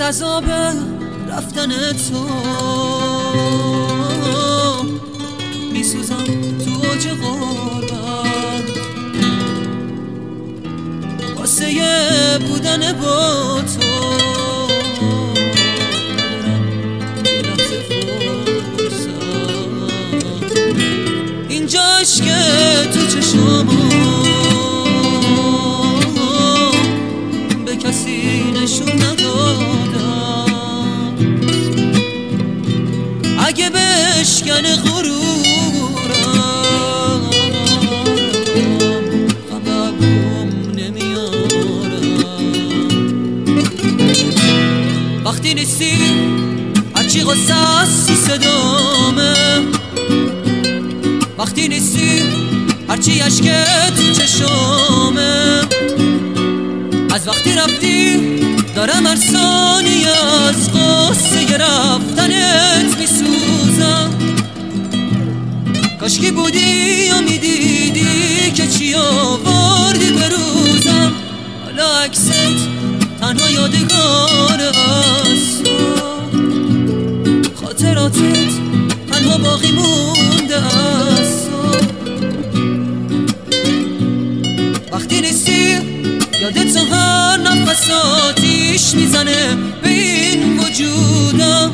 عذاب رفتن تو میسوزم تو اوج غربت، واسه بودن با تو ندارم یه لحظه فرصت. اینجاش که تو چشمام به کسی نشون ندادم، اگه بشکنه غرورم غمم نمیارم. وقتی نیستی هرچی غصه است تو صدامه، وقتی نیستی هرچی عشق تو چشامه. از وقتی رفتی دارم هر ثانیه از غصه رفتنت میسوزم. کاشکی بودی یا میدیدی که چی آوردی به روزم. حالا عکست تنها یادگار است، خاطراتت تنها باقی مونده است. وقتی نیستی یادت تو هر نفس آتیش میزنه به این وجودم.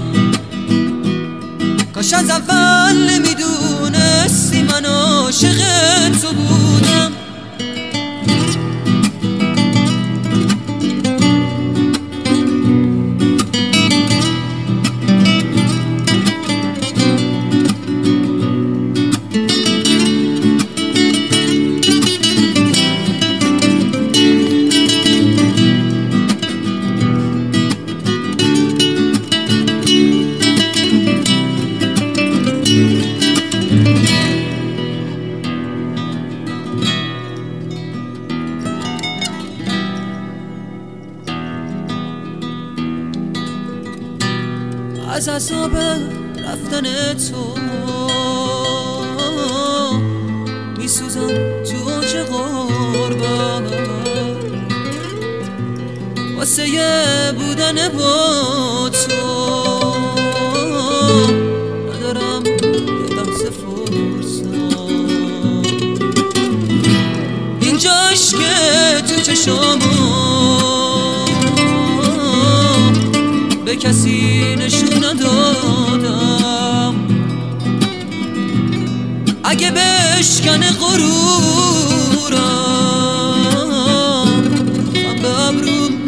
کاش از اول نمیدونستی من عاشق تو بودم. از عذاب رفتن تو میسوزم تو اوج غربت، واسه بودن با تو ندارم یه لحظه فرصت. اینجاش که تو چشمام به کسی نشون ندادم، اگه بشکنه غرورم من به ابروم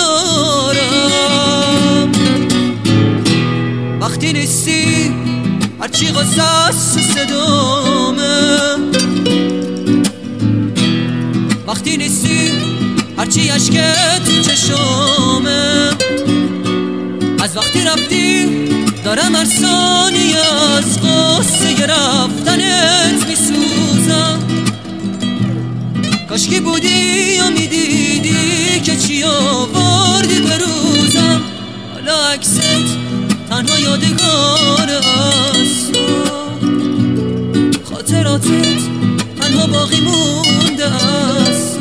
نمیارم. وقتی نیستی هرچی غصه است صدامه، وقتی نیستی هرچی عشق تو چشامه. از وقتی رفتی دارم هر ثانیه از غصه رفتنت میسوزم. کاشکی بودی یا میدیدی که چی آوردی به روزم. حالا عکست تنها یادگار است، خاطراتت تنها باقی مونده است.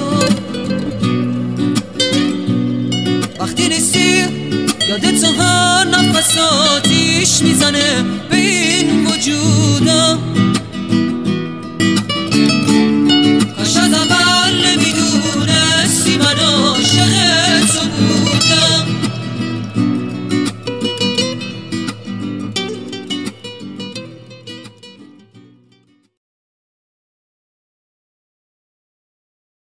وقتی نیستی یادت تو هر نفس آتیش میزنه به